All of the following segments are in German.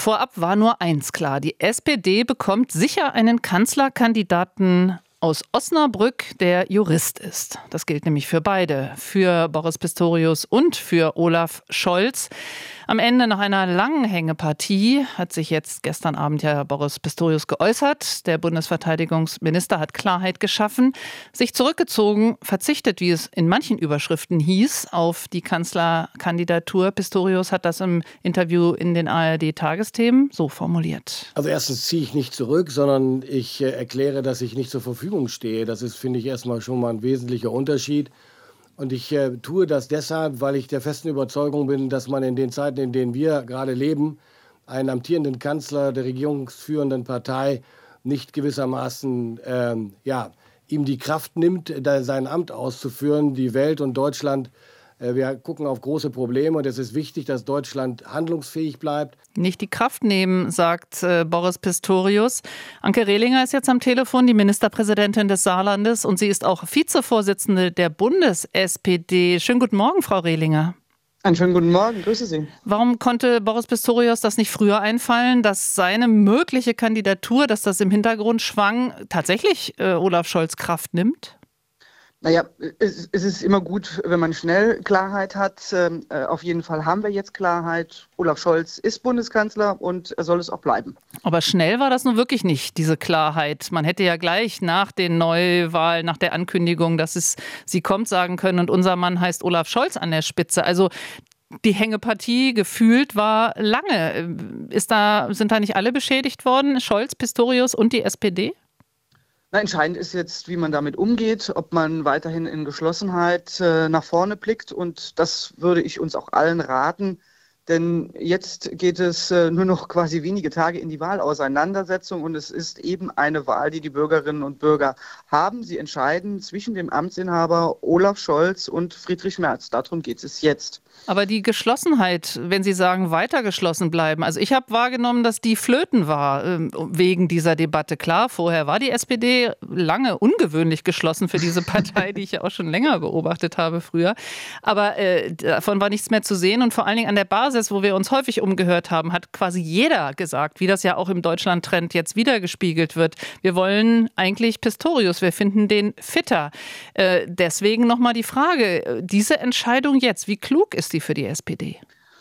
Vorab war nur eins klar: Die SPD bekommt sicher einen Kanzlerkandidaten aus Osnabrück, der Jurist ist. Das gilt nämlich für beide, für Boris Pistorius und für Olaf Scholz. Am Ende, nach einer langen Hängepartie, hat sich jetzt gestern Abend ja Boris Pistorius geäußert. Der Bundesverteidigungsminister hat Klarheit geschaffen, sich zurückgezogen, verzichtet, wie es in manchen Überschriften hieß, auf die Kanzlerkandidatur. Pistorius hat das im Interview in den ARD-Tagesthemen so formuliert. Also erstens ziehe ich nicht zurück, sondern ich erkläre, dass ich nicht zur Verfügung stehe. Das ist, finde ich, erstmal schon mal ein wesentlicher Unterschied. Und ich tue das deshalb, weil ich der festen Überzeugung bin, dass man in den Zeiten, in denen wir gerade leben, einen amtierenden Kanzler der regierungsführenden Partei nicht gewissermaßen ihm die Kraft nimmt, sein Amt auszuführen. Die Welt und Deutschland, wir gucken auf große Probleme und es ist wichtig, dass Deutschland handlungsfähig bleibt. Nicht die Kraft nehmen, sagt Boris Pistorius. Anke Rehlinger ist jetzt am Telefon, die Ministerpräsidentin des Saarlandes, und sie ist auch Vizevorsitzende der Bundes-SPD. Schönen guten Morgen, Frau Rehlinger. Einen schönen guten Morgen, grüße Sie. Warum konnte Boris Pistorius das nicht früher einfallen, dass seine mögliche Kandidatur, dass das im Hintergrund schwang, tatsächlich Olaf Scholz Kraft nimmt? Naja, es ist immer gut, wenn man schnell Klarheit hat. Auf jeden Fall haben wir jetzt Klarheit. Olaf Scholz ist Bundeskanzler und er soll es auch bleiben. Aber schnell war das nun wirklich nicht, diese Klarheit. Man hätte ja gleich nach den Neuwahlen, nach der Ankündigung, dass sie kommt, sagen können, und unser Mann heißt Olaf Scholz an der Spitze. Also die Hängepartie gefühlt war lange. Sind da nicht alle beschädigt worden? Scholz, Pistorius und die SPD? Na, entscheidend ist jetzt, wie man damit umgeht, ob man weiterhin in Geschlossenheit nach vorne blickt. Und das würde ich uns auch allen raten. Denn jetzt geht es nur noch quasi wenige Tage in die Wahlauseinandersetzung. Und es ist eben eine Wahl, die die Bürgerinnen und Bürger haben. Sie entscheiden zwischen dem Amtsinhaber Olaf Scholz und Friedrich Merz. Darum geht es jetzt. Aber die Geschlossenheit, wenn Sie sagen, weiter geschlossen bleiben. Also ich habe wahrgenommen, dass die flöten war wegen dieser Debatte. Klar, vorher war die SPD lange ungewöhnlich geschlossen für diese Partei, die ich ja auch schon länger beobachtet habe früher. Aber davon war nichts mehr zu sehen. Und vor allen Dingen an der Basis, wo wir uns häufig umgehört haben, hat quasi jeder gesagt, wie das ja auch im Deutschland-Trend jetzt wiedergespiegelt wird. Wir wollen eigentlich Pistorius, wir finden den fitter. Deswegen nochmal die Frage, diese Entscheidung jetzt, wie klug ist die für die SPD?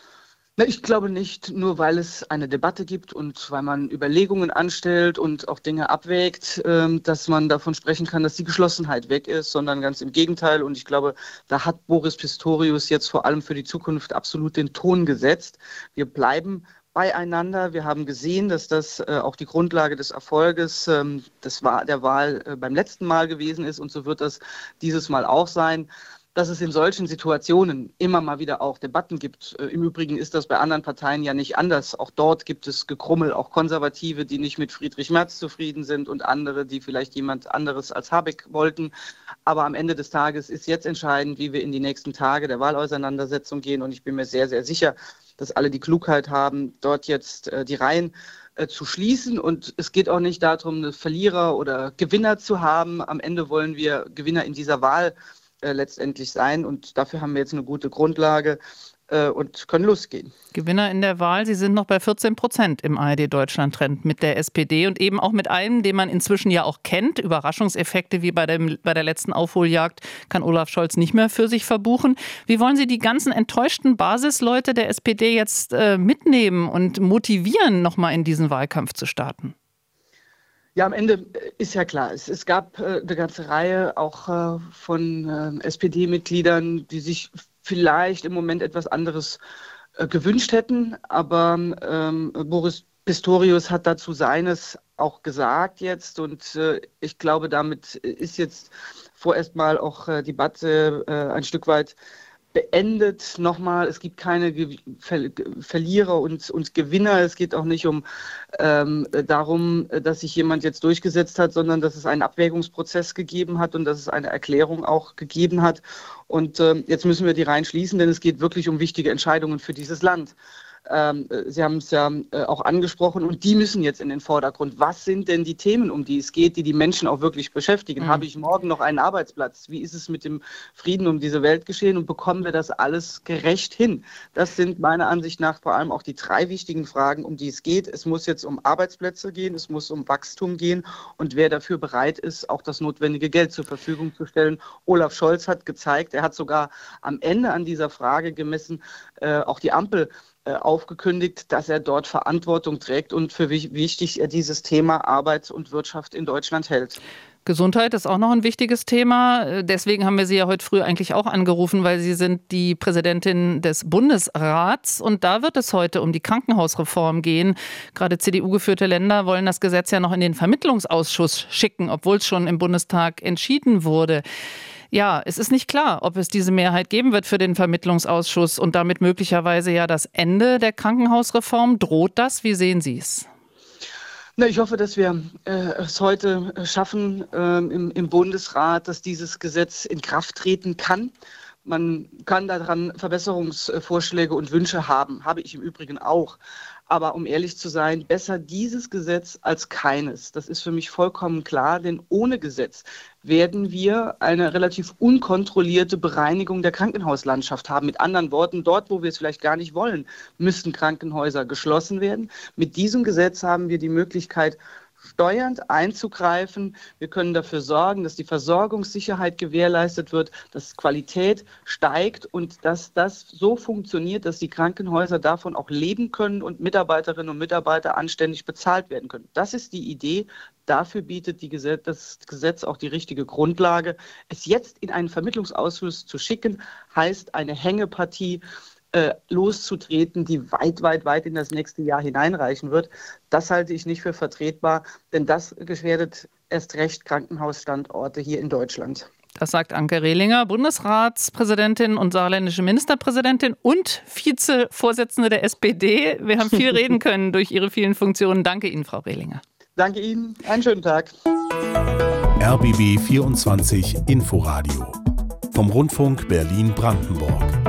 Ich glaube nicht, nur weil es eine Debatte gibt und weil man Überlegungen anstellt und auch Dinge abwägt, dass man davon sprechen kann, dass die Geschlossenheit weg ist, sondern ganz im Gegenteil. Und ich glaube, da hat Boris Pistorius jetzt vor allem für die Zukunft absolut den Ton gesetzt. Wir bleiben beieinander. Wir haben gesehen, dass das auch die Grundlage des Erfolges der Wahl beim letzten Mal gewesen ist, und so wird das dieses Mal auch sein. Dass es in solchen Situationen immer mal wieder auch Debatten gibt. Im Übrigen ist das bei anderen Parteien ja nicht anders. Auch dort gibt es Gekrummel, auch Konservative, die nicht mit Friedrich Merz zufrieden sind und andere, die vielleicht jemand anderes als Habeck wollten. Aber am Ende des Tages ist jetzt entscheidend, wie wir in die nächsten Tage der Wahlauseinandersetzung gehen. Und ich bin mir sehr, sehr sicher, dass alle die Klugheit haben, dort jetzt die Reihen zu schließen. Und es geht auch nicht darum, eine Verlierer oder Gewinner zu haben. Am Ende wollen wir Gewinner in dieser Wahl letztendlich sein. Und dafür haben wir jetzt eine gute Grundlage und können losgehen. Gewinner in der Wahl, Sie sind noch bei 14% im ARD-Deutschland-Trend mit der SPD und eben auch mit einem, den man inzwischen ja auch kennt. Überraschungseffekte wie bei der letzten Aufholjagd kann Olaf Scholz nicht mehr für sich verbuchen. Wie wollen Sie die ganzen enttäuschten Basisleute der SPD jetzt mitnehmen und motivieren, nochmal in diesen Wahlkampf zu starten? Ja, am Ende ist ja klar, es gab eine ganze Reihe auch von SPD-Mitgliedern, die sich vielleicht im Moment etwas anderes gewünscht hätten. Aber Boris Pistorius hat dazu seines auch gesagt jetzt. Und ich glaube, damit ist jetzt vorerst mal auch die Debatte ein Stück weit beendet. Nochmal, es gibt keine Verlierer und Gewinner. Es geht auch nicht darum, dass sich jemand jetzt durchgesetzt hat, sondern dass es einen Abwägungsprozess gegeben hat und dass es eine Erklärung auch gegeben hat. Und jetzt müssen wir die Reihen schließen, denn es geht wirklich um wichtige Entscheidungen für dieses Land. Sie haben es ja auch angesprochen und die müssen jetzt in den Vordergrund. Was sind denn die Themen, um die es geht, die Menschen auch wirklich beschäftigen? Habe ich morgen noch einen Arbeitsplatz? Wie ist es mit dem Frieden um diese Welt geschehen und bekommen wir das alles gerecht hin? Das sind meiner Ansicht nach vor allem auch die 3 wichtigen Fragen, um die es geht. Es muss jetzt um Arbeitsplätze gehen, es muss um Wachstum gehen und wer dafür bereit ist, auch das notwendige Geld zur Verfügung zu stellen. Olaf Scholz hat gezeigt, er hat sogar am Ende an dieser Frage gemessen, auch die Ampel aufgekündigt, dass er dort Verantwortung trägt und für wichtig er dieses Thema Arbeit und Wirtschaft in Deutschland hält. Gesundheit ist auch noch ein wichtiges Thema. Deswegen haben wir Sie ja heute früh eigentlich auch angerufen, weil Sie sind die Präsidentin des Bundesrats. Und da wird es heute um die Krankenhausreform gehen. Gerade CDU-geführte Länder wollen das Gesetz ja noch in den Vermittlungsausschuss schicken, obwohl es schon im Bundestag entschieden wurde. Ja, es ist nicht klar, ob es diese Mehrheit geben wird für den Vermittlungsausschuss und damit möglicherweise ja das Ende der Krankenhausreform. Droht das? Wie sehen Sie es? Na, ich hoffe, dass wir es heute schaffen im Bundesrat, dass dieses Gesetz in Kraft treten kann. Man kann daran Verbesserungsvorschläge und Wünsche haben, habe ich im Übrigen auch. Aber um ehrlich zu sein, besser dieses Gesetz als keines. Das ist für mich vollkommen klar, denn ohne Gesetz werden wir eine relativ unkontrollierte Bereinigung der Krankenhauslandschaft haben. Mit anderen Worten, dort, wo wir es vielleicht gar nicht wollen, müssten Krankenhäuser geschlossen werden. Mit diesem Gesetz haben wir die Möglichkeit, steuernd einzugreifen. Wir können dafür sorgen, dass die Versorgungssicherheit gewährleistet wird, dass Qualität steigt und dass das so funktioniert, dass die Krankenhäuser davon auch leben können und Mitarbeiterinnen und Mitarbeiter anständig bezahlt werden können. Das ist die Idee. Dafür bietet das Gesetz auch die richtige Grundlage. Es jetzt in einen Vermittlungsausschuss zu schicken, heißt eine Hängepartie loszutreten, die weit in das nächste Jahr hineinreichen wird. Das halte ich nicht für vertretbar, denn das gefährdet erst recht Krankenhausstandorte hier in Deutschland. Das sagt Anke Rehlinger, Bundesratspräsidentin und saarländische Ministerpräsidentin und Vizevorsitzende der SPD. Wir haben viel reden können durch Ihre vielen Funktionen. Danke Ihnen, Frau Rehlinger. Danke Ihnen. Einen schönen Tag. RBB 24 Inforadio vom Rundfunk Berlin-Brandenburg.